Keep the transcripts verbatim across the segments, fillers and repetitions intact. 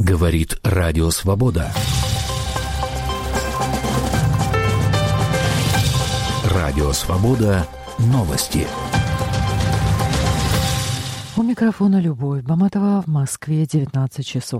Говорит Радио Свобода. Радио Свобода. Новости. У микрофона Любовь Баматова, в Москве девятнадцать часов.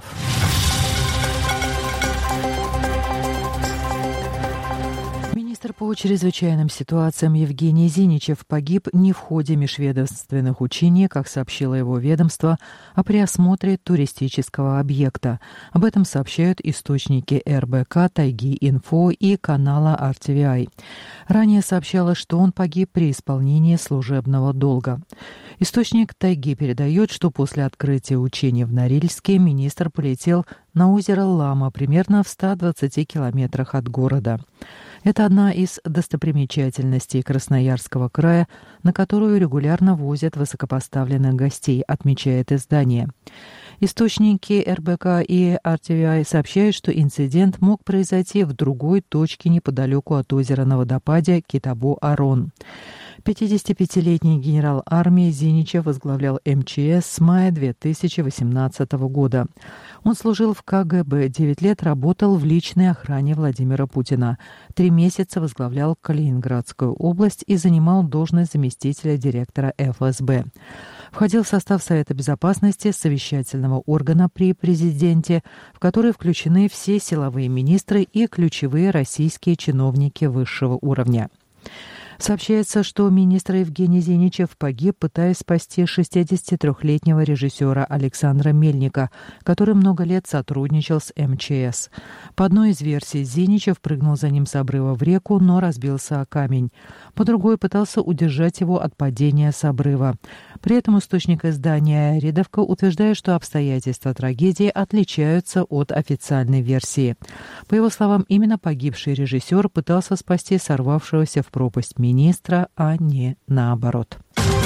Министр по чрезвычайным ситуациям Евгений Зиничев погиб не в ходе межведомственных учений, как сообщило его ведомство, а при осмотре туристического объекта. Об этом сообщают источники эр бэ ка, Тайги-Инфо и канала ар ти ви ай. Ранее сообщалось, что он погиб при исполнении служебного долга. Источник Тайги передает, что после открытия учений в Норильске министр полетел на озеро Лама, примерно в ста двадцати километрах от города. Это одна из достопримечательностей Красноярского края, на которую регулярно возят высокопоставленных гостей, отмечает издание. Источники эр бэ ка и ар ти ви ай сообщают, что инцидент мог произойти в другой точке неподалеку от озера на водопаде Китабо-Арон. пятидесятипятилетний генерал армии Зиничев возглавлял эм че эс с мая две тысячи восемнадцатого года. Он служил в ка гэ бэ, девять лет работал в личной охране Владимира Путина, три месяца возглавлял Калининградскую область и занимал должность заместителя директора эф эс бэ. Входил в состав Совета безопасности, совещательного органа при президенте, в который включены все силовые министры и ключевые российские чиновники высшего уровня. Сообщается, что министр Евгений Зиничев погиб, пытаясь спасти шестидесятитрёхлетнего режиссера Александра Мельника, который много лет сотрудничал с эм че эс. По одной из версий, Зиничев прыгнул за ним с обрыва в реку, но разбился о камень. По другой, пытался удержать его от падения с обрыва. При этом источник издания «Рядовка» утверждает, что обстоятельства трагедии отличаются от официальной версии. По его словам, именно погибший режиссер пытался спасти сорвавшегося в пропасть министра, а не наоборот.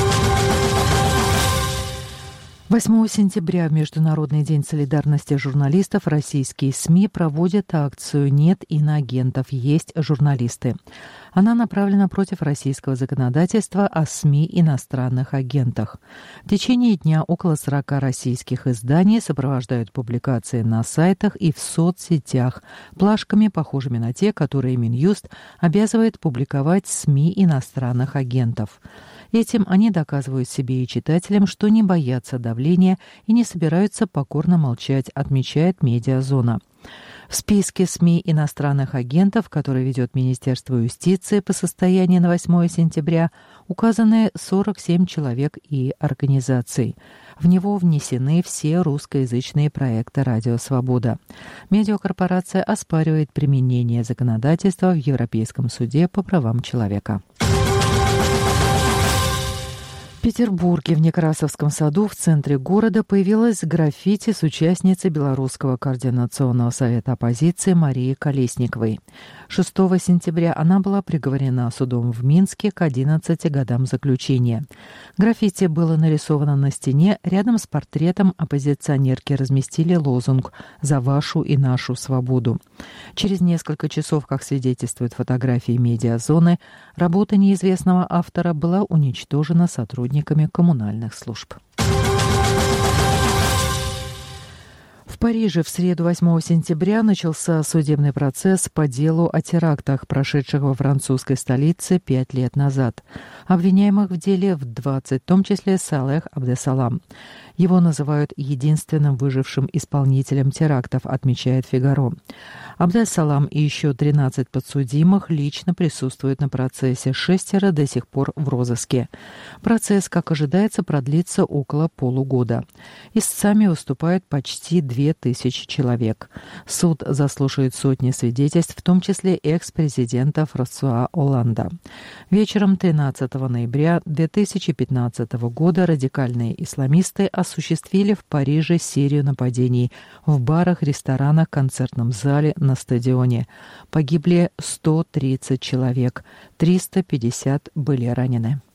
восьмого сентября, в Международный день солидарности журналистов, российские СМИ проводят акцию «Нет иноагентов, есть журналисты». Она направлена против российского законодательства о СМИ иностранных агентах. В течение дня около сорока российских изданий сопровождают публикации на сайтах и в соцсетях плашками, похожими на те, которые Минюст обязывает публиковать СМИ иностранных агентов. Этим они доказывают себе и читателям, что не боятся давления и не собираются покорно молчать, отмечает «Медиазона». В списке СМИ иностранных агентов, который ведет Министерство юстиции по состоянию на восьмое сентября, указаны сорок семь человек и организаций. В него внесены все русскоязычные проекты «Радио Свобода». Медиакорпорация оспаривает применение законодательства в Европейском суде по правам человека. В Петербурге, в Некрасовском саду, в центре города, появилось граффити с участницей Белорусского координационного совета оппозиции Марией Колесниковой. шестого сентября она была приговорена судом в Минске к одиннадцати годам заключения. Граффити было нарисовано на стене, рядом с портретом оппозиционерки разместили лозунг «За вашу и нашу свободу». Через несколько часов, как свидетельствуют фотографии «Медиазоны», работа неизвестного автора была уничтожена сотрудниками коммунальных служб. В Париже в среду восьмого сентября начался судебный процесс по делу о терактах, прошедших во французской столице пять лет назад. Обвиняемых в деле в двадцать, в том числе Салех Абдесалам. Его называют единственным выжившим исполнителем терактов, отмечает «Фигаро». Абдес-Салам и еще тринадцать подсудимых лично присутствуют на процессе, шестеро до сих пор в розыске. Процесс, как ожидается, продлится около полугода. Истцами выступают почти две тысячи человек. Суд заслушает сотни свидетельств, в том числе экс-президента Франсуа Олланда. Вечером тринадцатого ноября две тысячи пятнадцатого года радикальные исламисты осуществили в Париже серию нападений в барах, ресторанах, концертном зале, на стадионе. Погибли сто тридцать человек, триста пятьдесят были ранены.